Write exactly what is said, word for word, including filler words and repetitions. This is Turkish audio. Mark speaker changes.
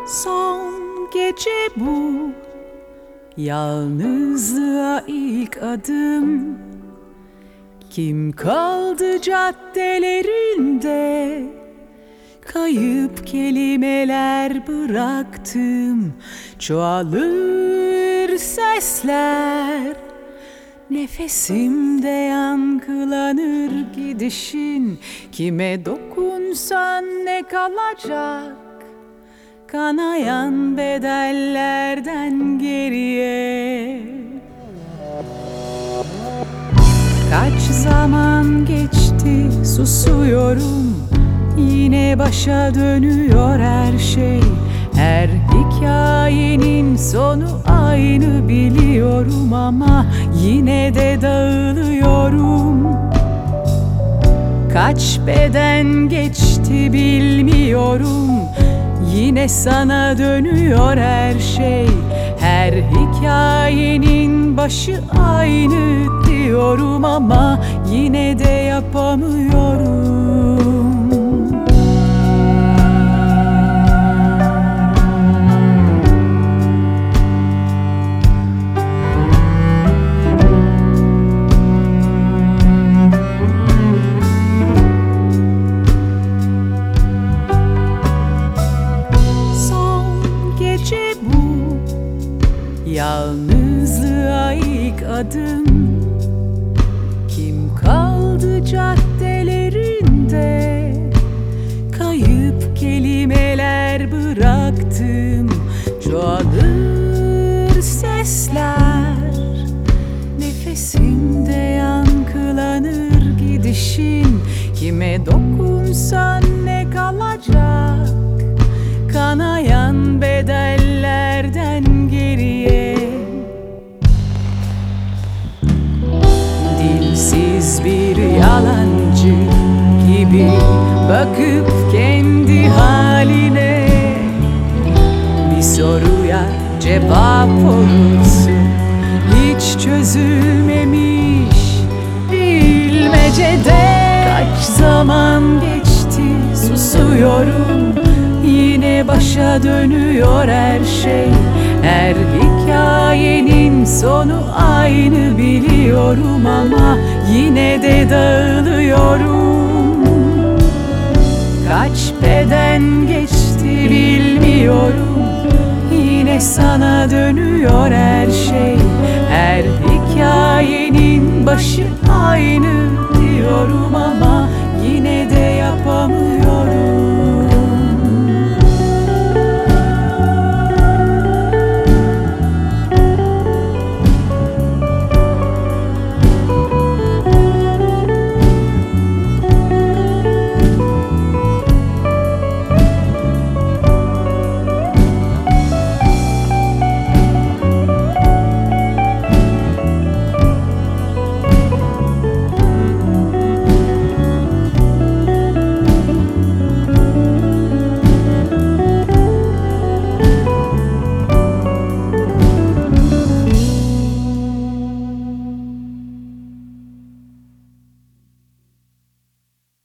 Speaker 1: Son gece bu, yalnızlığa ilk adım. Kim kaldı caddelerinde? Kayıp kelimeler bıraktım. Çoğalır sesler, nefesimde yankılanır gidişin. Kime dokunsan ne kalacak? Kanayan bedellerden geriye. Kaç zaman geçti, susuyorum. Yine başa dönüyor her şey. Her hikayenin sonu aynı biliyorum ama yine de dağılıyorum. Kaç beden geçti bilmiyorum. Yine sana dönüyor her şey. Her hikayenin başı aynı diyorum ama yine de yapamıyorum. Yalnızlığa ilk adım. Kim kaldı caddelerinde? Kayıp kelimeler bıraktım. Çoğalır sesler, nefesimde yankılanır gidişin. Kime dokunsan ne kalacak? Kanayan bedellerden geriye. Dilsiz bir yalancı gibi bakıp kendi haline, bir soruya cevap olursun hiç çözülmemiş bilmecede. Kaç zaman geçti, susuyorum. Yine başa dönüyor her şey. Her hikayenin sonu aynı biliyorum ama yine de dağılıyorum. Kaç beden geçti bilmiyorum. Yine sana dönüyor her şey. Her hikayenin başı aynı diyorum ama yine de yapamıyorum.